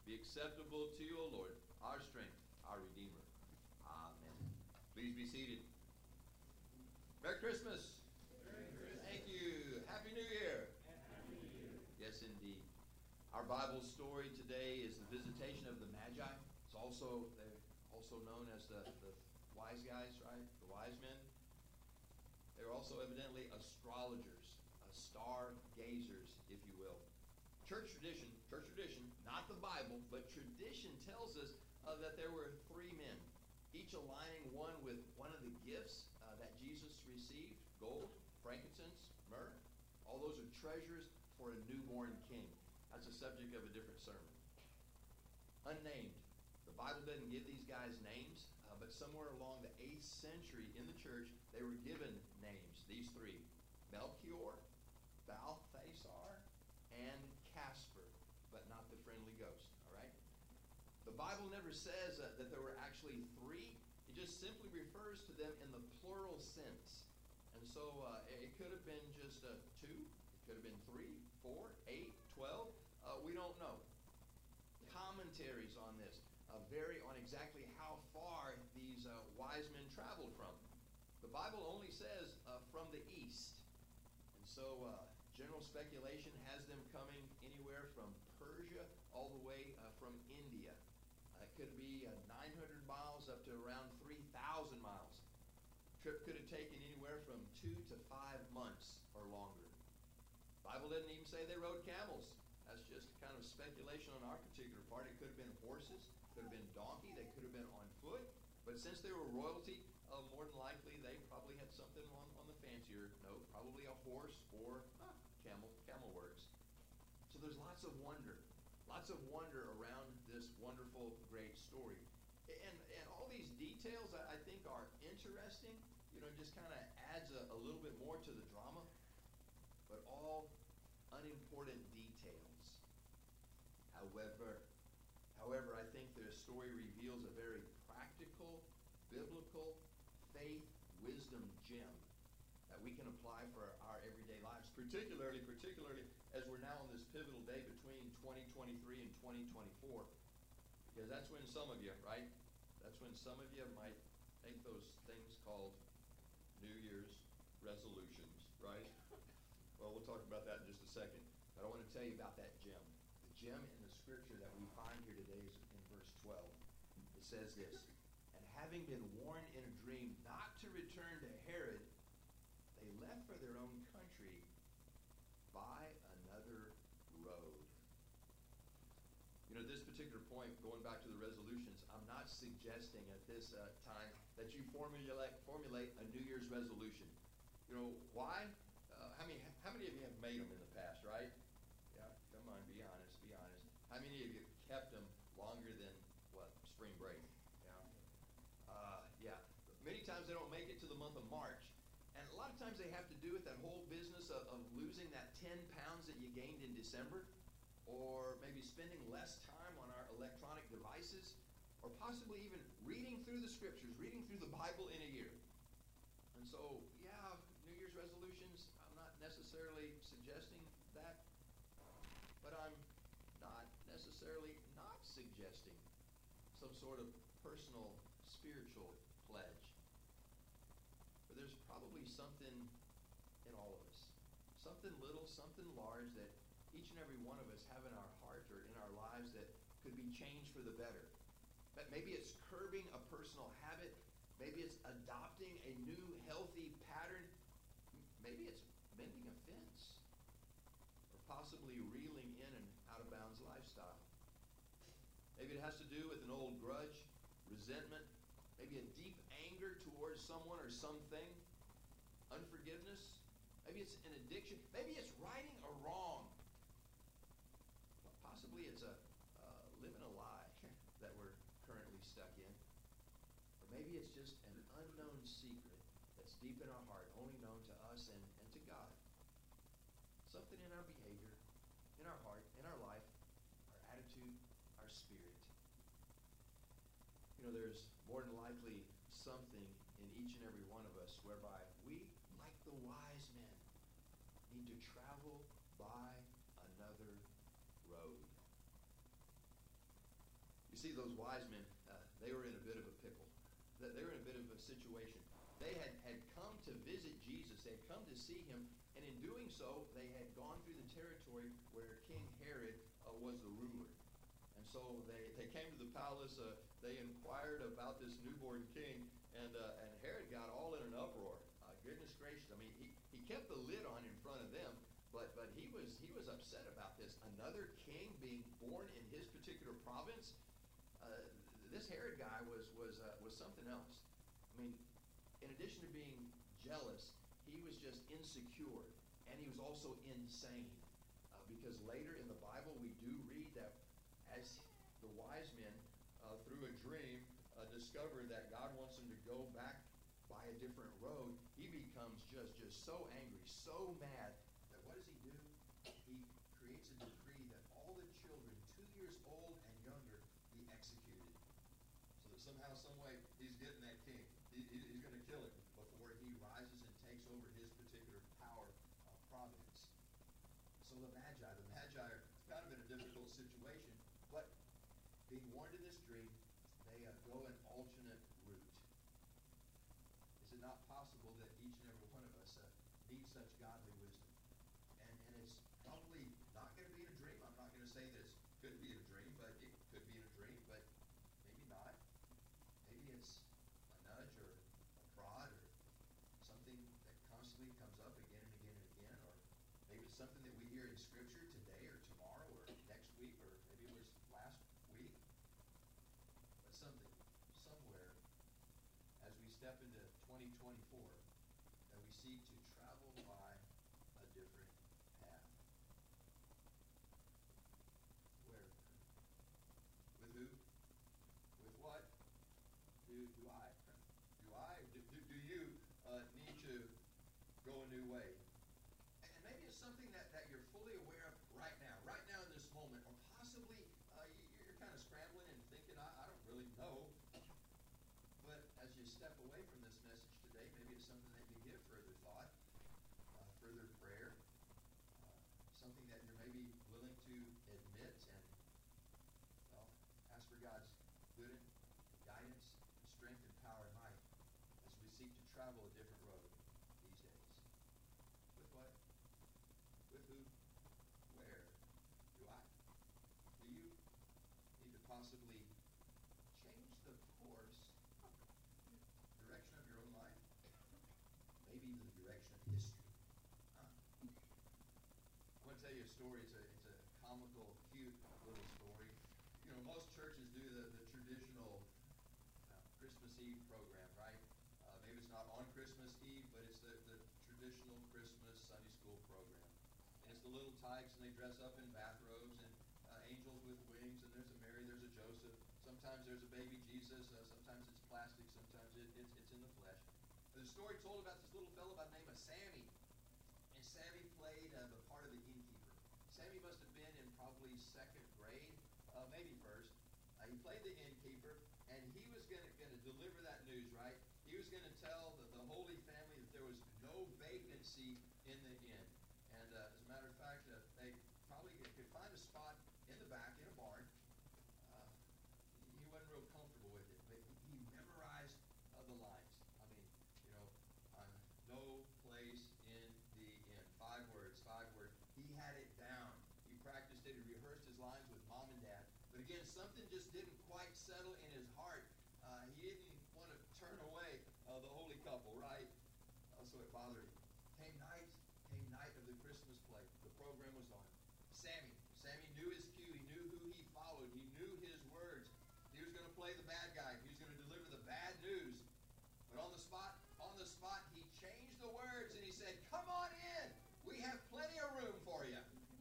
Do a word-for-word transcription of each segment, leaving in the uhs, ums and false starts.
be acceptable to you, O Lord, our strength, our Redeemer. Amen. Please be seated. Merry Christmas. Merry Christmas. Thank you. Happy New Year. Happy New Year. Yes, indeed. Our Bible story today is the visitation of the Magi. It's also they're also known as the, the wise guys, right? The wise men. They're also evidently astrologers, uh, star gazers, if you will. Church tradition, church tradition, not the Bible, but tradition tells us uh, that there were three men, each aligning one with one of the gifts uh, that Jesus received: gold, frankincense, myrrh. All those are treasures for a newborn king. That's the subject of a different sermon. Unnamed. The Bible doesn't give these guys names, uh, but somewhere along the eighth century in the church, they were given names, these three: Melchior, Balthasar, and Casper, but not the friendly ghost, all right? The Bible never says uh, that there were actually three. It just simply refers to them in the plural sense. And so uh, it could have been just uh, two. It could have been three, four, eight, twelve. Uh, we don't know. Commentaries on this uh, vary on exactly how far these uh, wise men traveled from. The Bible only says uh, from the east. And so uh, general speculation has them coming anywhere from Persia all the way uh, from India. Uh, it could be uh, nine hundred miles up to around three thousand miles. Trip could have taken anywhere from two to five months or longer. Bible doesn't even say they rode camels. That's just kind of speculation on our particular part. It could have been horses, could have been donkey, they could have been on foot. But since they were royalty, uh, more than likely they probably had something on, on the fancier note, probably a horse or ah, camel. Camel works. So there's lots of wonder, lots of wonder around this wonderful, great story. And, and all these details I, I think are interesting. You know, just kind of adds a, a little bit more to the drama. But all unimportant details. However, however, I think the story reveals a very practical, biblical, faith, wisdom gem that we can apply for our everyday lives, particularly, particularly as we're now on this pivotal day between twenty twenty-three and twenty twenty-four. Because that's when some of you, right? That's when some of you might take those things called New Year's resolutions, right? Well, we'll talk about that in just a second. But I want to tell you about that gem. The gem in the scripture that we find here today is in verse twelve. It says this: "And having been warned in a dream not to return to Herod, they left for their own country by another road." You know, at this particular point, going back to the resolutions, I'm not suggesting at this uh, time that you formulate, formulate a New Year's resolution. You know, why? Uh, how many how many of you have made them in the past, right? Yeah, come on, be honest, be honest. How many of you kept them longer than, what, spring break? Yeah. Uh, yeah. Many times they don't make it to the month of March. And a lot of times they have to do with that whole business of, of losing that ten pounds that you gained in December, or maybe spending less time on our electronic devices, or possibly even reading through the scriptures, reading through the Bible in a year. And so, yeah, New Year's resolutions, I'm not necessarily suggesting that, but I'm not necessarily not suggesting some sort of personal spiritual pledge. But there's probably something in all of us, something little, something large that each and every one of us have in our heart or in our lives that could be changed for the better. But maybe it's curbing a personal habit. Maybe it's adopting a new healthy pattern. Maybe it's mending a fence. Or possibly reeling in an out-of-bounds lifestyle. Maybe it has to do with an old grudge, resentment, maybe a deep anger towards someone or something, unforgiveness. Maybe it's an addiction. Maybe it's righting a wrong. Possibly it's a uh, living a lie that we're currently stuck in. Or maybe it's just an unknown secret that's deep in our heart, only known to us and, and to God. Something in our behavior, in our heart, in our life, our attitude, our spirit. You know, there's more than likely something in each and every one of us whereby we, like the wise men, need to travel by another road. You see, those wise men, uh, they were in a bit of a pickle. They they were in a bit of a situation. They had, had come to visit Jesus. They had come to see him. And in doing so, they had gone through the territory where King Herod uh, was the ruler. And so they, they came to the palace. Uh, they inquired about this newborn king. And, uh, and Herod got all in an uproar. Uh, goodness gracious. I mean, he, he kept the lid on in front of them. But but he was he was upset about this. Another king being born in his particular province. Uh, this Herod guy was was uh, was something else. I mean, in addition to being jealous, he was just insecure, and he was also insane. Uh, because later in the Bible we do read that as the wise men uh, through a dream uh, discover that God wants them to go back by a different road, he becomes just just so angry, so mad. What does he do? He creates a decree that all the children two years old and younger be executed. So that somehow, some way, he's getting that king. He, he, he's going to kill him before he rises and takes over his particular power uh, province. So the Magi, the Magi are kind of in a difficult situation, but being warned in this dream, they uh, go an alternate route. Is it not possible that each and every one of us uh, needs such godly wisdom? And, and it's probably not going to be in a dream. I'm not going to say that it could be in a dream, but it could be in a dream, but maybe not. Maybe it's a nudge or a prod or something that constantly comes up again and again and again, or maybe it's something that we hear in Scripture today or tomorrow or next week, or maybe it was last week. But something, somewhere, as we step into twenty twenty-four, that we seek to travel by a different path. Where? With who? With what? Do, do I? Do I? Do, do, do you uh, need to go a new way? And, and maybe it's something that, that you're fully aware of right now, right now in this moment, or possibly uh, you, you're kind of scrambling and thinking, I, I don't really know. But as you step away from this message today, maybe it's something that you give further thought, uh, further prayer, uh, something that you're maybe willing to admit and, well, ask for God's good guidance, strength, and power and might as we seek to travel a different road these days. With what? With who? Where? Do I? Do you need to possibly change the course, direction of your own life? Maybe even the direction of history. Huh? I want to tell you a story. It's a, it's a comical, cute little story. You know, most churches do the, the traditional uh, Christmas Eve program, right? Uh, maybe it's not on Christmas Eve, but it's the, the traditional Christmas Sunday school program. And it's the little tykes, and they dress up in bathrobes, and uh, angels with wings, and there's a Mary, there's a Joseph. Sometimes there's a baby Jesus. Uh, sometimes it's plastic. Sometimes it, it's, it's in the flesh. There's a story told about this little fellow by the name of Sammy. And Sammy played uh, the part of the innkeeper. Sammy must have been in probably second grade, uh, maybe first. Uh, he played the innkeeper, and he was going to deliver that news, right? He was going to tell the, the Holy Family that there was no vacancy in the inn. And uh, as a matter of fact, uh, they probably could find a spot in the back in a barn. Uh, he wasn't real comfortable with it, but he, he memorized uh, the lines. I mean, you know, uh, no place in the inn. Five words, five words. He had it down. He practiced it. He rehearsed his lines with mom and dad. But again, something just didn't quite settle in his heart. Uh, he didn't want to turn away uh, the holy couple, right? Uh, so it bothered him. Came night, came night of the Christmas play. The program was on. Sammy, Sammy knew his cue. He knew who he followed. He knew his words. He was going to play the bad guy. He was going to deliver the bad news. But on the spot, on the spot, he changed the words and he said, "Come on in. We have plenty of room for you."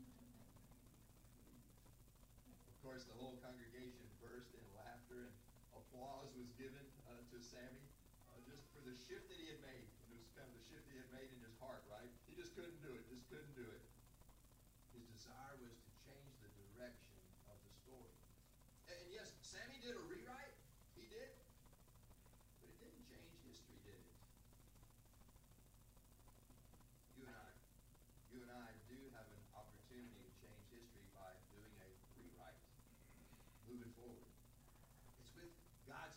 Of course, the whole congregation burst in laughter, and applause was given uh, to Sammy uh, just for the shift that he had made. It was kind of the shift he had made in his heart, right? He just couldn't do it, just couldn't do it. His desire was to change the direction of the story. And, and yes, Sammy did a rewrite. He did. But it didn't change history, did it? You and I, you and I do have an opportunity to change history by doing a rewrite, moving forward.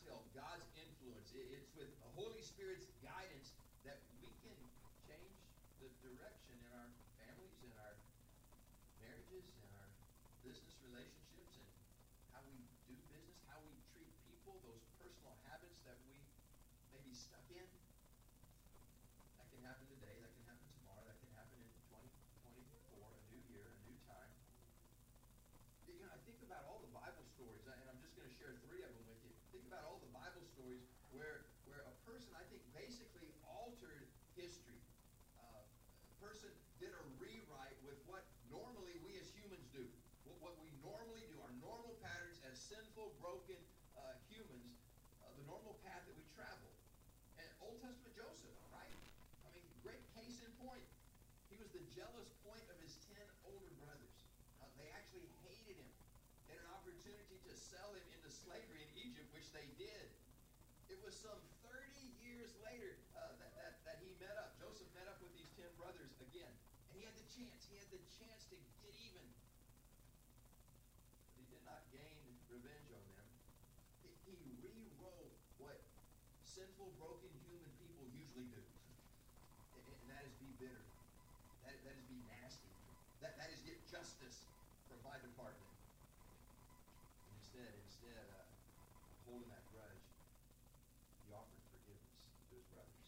help, God's influence, it, it's with the Holy Spirit's guidance that we can change the direction in our families, in our marriages, in our business relationships, and how we do business, how we treat people, those personal habits that we may be stuck in. That can happen today, that can happen tomorrow, that can happen in twenty twenty-four, a new year, a new time. You know, I think about all the Bible stories, and I'm just going to share three of them with you. Think about all the Bible stories where where a person, I think, basically altered history. Uh, a person did a rewrite with what normally we as humans do. What, what we normally do, our normal patterns as sinful, broken uh, humans, uh, the normal path that we travel. And Old Testament Joseph, right? I mean, great case in point. He was the jealous point of his ten older brothers. Uh, they actually hated him. They had an opportunity to sell him into slavery in Egypt, which they did. It was some thirty years later uh, that, that, that he met up. Joseph met up with these ten brothers again. And he had the chance. He had the chance to get even. But he did not gain revenge on them. He, he rewrote what sinful, broken human people usually do. And, and that is be bitter. That, that is be nasty. That, that is get justice from my department. And instead, instead, uh, holding that grudge, he offered forgiveness to his brothers.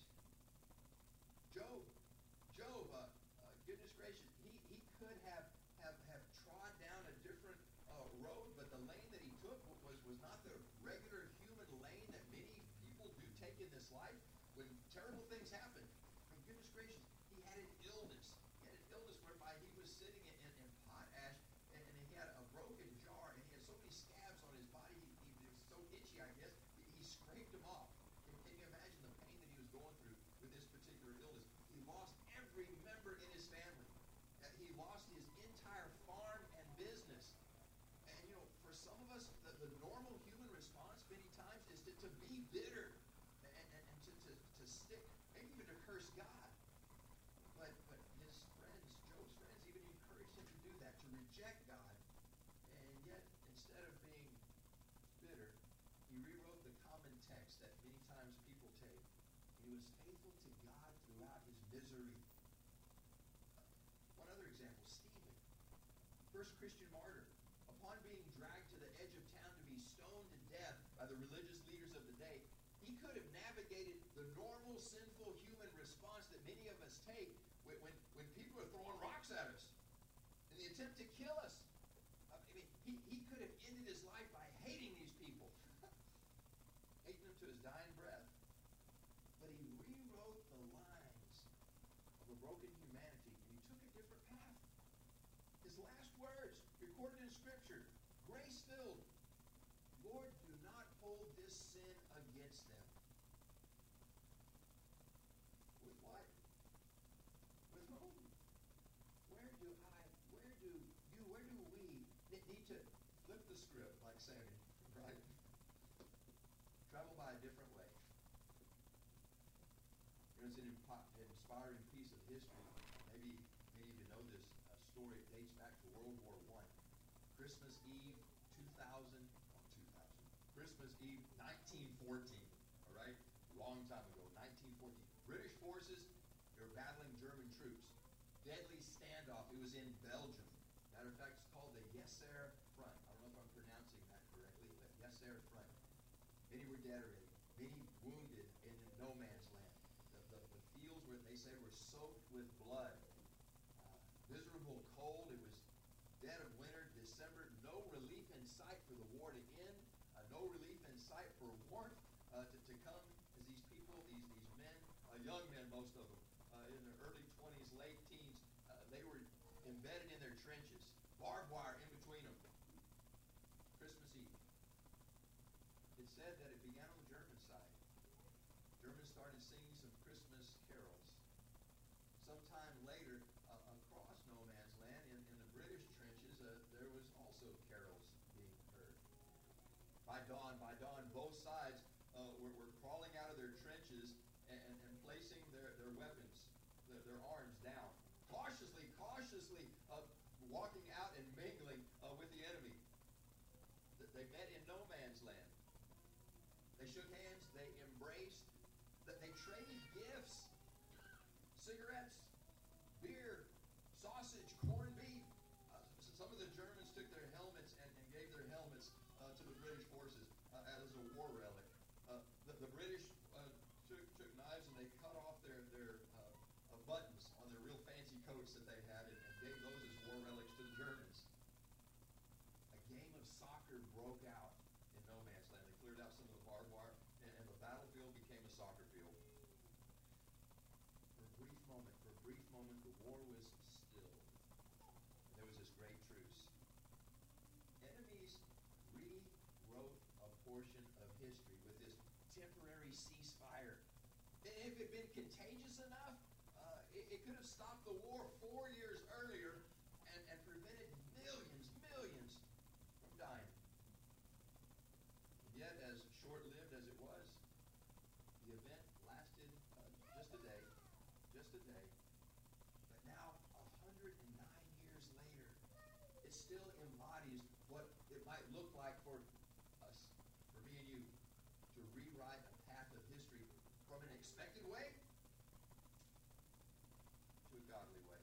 Job, Job, uh, uh, goodness gracious, he, he could have, have, have trod down a different uh, road, but the lane that he took was, was not the regular human lane that many people do take in this life. When terrible things happen, from goodness gracious, he had an illness. He had an illness whereby he was sitting in, in, in potash, and, and he had a broken jar, and he had so many scabs on his body, he, he, he was so itchy, I guess, he, he scraped them off. Can, can you imagine the pain that he was going through with this particular illness? He lost every member in his family. Uh, he lost his entire farm and business. And, you know, for some of us, the, the normal human response many times is to, to be bitter and, and, and to, to, to stick, maybe even to curse God. But, but his friends, Job's friends, even encouraged him to do that, to reject God. And yet, instead of being bitter, he rewrote the common text that many times people take. He was faithful to God throughout his misery. One other example, Stephen, first Christian martyr. Upon being dragged to the edge of town to be stoned to death by the religious leaders of the day, he could have navigated the normal sinful human response that many of us take when, when, when people are throwing rocks at us in the attempt to kill us. I mean, he, he could have ended his life by hating these people, hating them to his dying breath. But he rewrote the lines of a broken humanity, and he took a different path. His last words, recorded in Scripture, grace-filled, Lord, do not hold this sin against them. With what? With whom? Where do I, where do you, where do we need to flip the script like Sammy, right? Travel by a different way. You know, it's an impo- inspiring piece of history. Maybe many of you know this uh, story. It dates back to World War One. Christmas Eve, two thousand, oh, two thousand. Christmas Eve, nineteen fourteen. All right, long time ago, nineteen fourteen. British forces, they were battling German troops. Deadly standoff. It was in Belgium. Matter of fact, it's called the Yser Front. I don't know if I'm pronouncing that correctly, but Yser Front. Many were dead already. Many wounded in no man's land. The, the, the fields where they say were soaked with blood. Uh, miserable cold. It was dead of winter, December. No relief in sight for the war to end. Uh, no relief in sight for warmth uh, to, to come as these people, these, these men, uh, young men, most of them, uh, in their early twenties, late teens, uh, they were embedded in their trenches. Barbed wire in between them. Christmas Eve. It said that it began on the German side. Germans started singing some Christmas carols. Sometime later, uh, across no man's land, in, in the British trenches, uh, there was also carols being heard. By dawn, by dawn, both sides uh, were, were crawling out of their trenches and, and, and placing their, their weapons, their, their arms down. Cautiously, cautiously uh, walking out and mingling uh, with the enemy. They met in no man's land. They shook hands. They embraced. That they traded gifts. Cigarettes, beer, sausage, corned beef. Uh, some of the Germans took their helmets and, and gave their helmets uh, to the British forces uh, as a war relic. Uh, the, the British uh, took, took knives and they cut off their, their uh, uh, buttons on their real fancy coats that they had and, and gave those as war relics to the Germans. A game of soccer broke out in no man's land. They cleared out some of the barbed wire and, and the battlefield became a soccer field. For a brief moment, for a brief moment, the war was still. And there was this great truce. Enemies rewrote a portion of history with this temporary ceasefire. And if it had been contagious enough, uh, it, it could have stopped the war four years earlier and, and prevented millions, millions from dying. And yet, as short-lived as it was, the event lasted uh, just a day, just a day. But now, one hundred nine years later, it still embodies what it might look like for us, for me and you, to rewrite a path of history from an expected way to a godly way.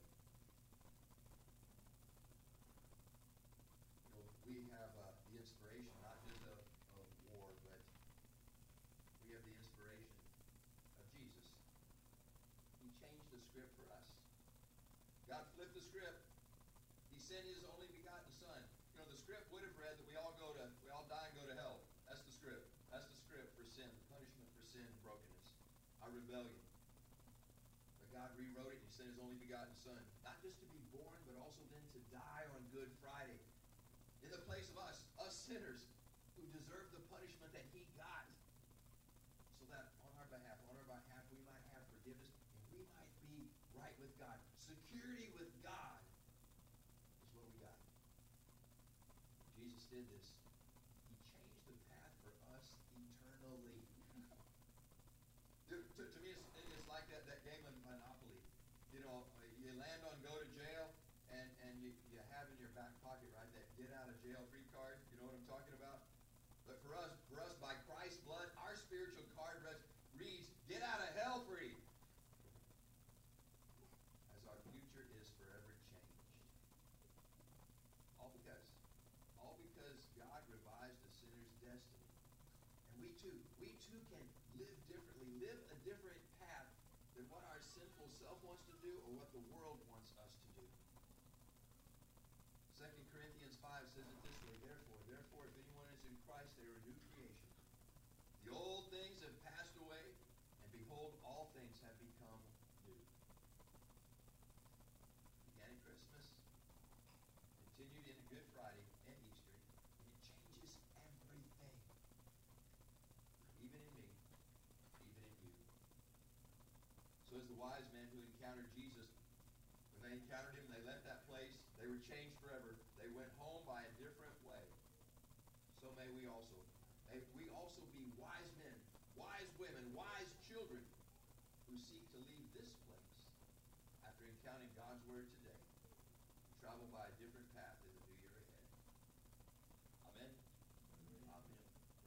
You know, we have uh, the inspiration, not just of, of war, but we have the inspiration of Jesus. He changed the script for us. God flipped the script. He sent His only begotten Son. You know, the script would have read that we all go to, we all die and go to hell. That's the script. That's the script for sin, the punishment for sin and brokenness, our rebellion. But God rewrote it. He sent His only begotten Son, not just to be born, but also then to die on Good Friday in the place of us, us sinners who deserve the punishment that He got, so that on our behalf, on our behalf, we might have forgiveness and we might be right with God. Security with God is what we got. Jesus did this. He changed the path for us eternally. to, to, to me, it's, it's like that, that game of Monopoly. You know, you land on go to jail, and, and you, you have in your back pocket, right, that get out of jail free card. You know what I'm talking about? But for us, for us, by Christ's blood, our spiritual card reads, get out of hell free. As our future is forever changed. All because, all because God revised a sinner's destiny. And we too, we too can live differently, live a different path than what our sinful self wants to do or what the world wants us to do. Second Corinthians five says it this way, therefore, therefore, if anyone is in Christ, they are a new creation. The old things have passed away, and behold, all things have become new. Began at Christmas, continued into Good Friday and Easter, and it changes everything. Even in me, even in you. So as the wise men who encountered Jesus, when they encountered Him, they left that place, they were changed forever. They went home by a different way. So may we also. May we also be wise men, wise women, wise children who seek to leave this place after encountering God's Word today, travel by a different